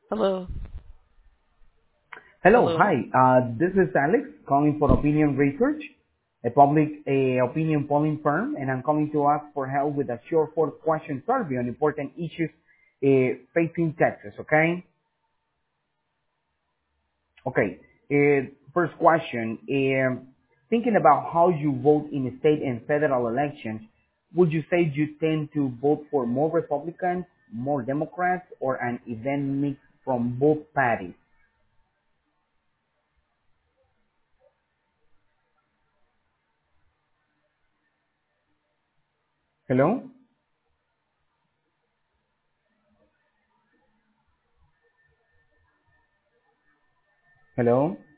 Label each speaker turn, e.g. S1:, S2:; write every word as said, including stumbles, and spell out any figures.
S1: Hello.
S2: Hello,
S1: Hello.
S2: hi. Uh, this is Alex calling for Opinion Research, a public a opinion polling firm, and I'm calling to ask for help with a short four-question survey on important issues uh, facing Texas. Okay. Okay. Uh, first question: um, Thinking about how you vote in state and federal elections, would you say you tend to vote for more Republicans, more Democrats, or an even mix from both parties? Hello. Hello.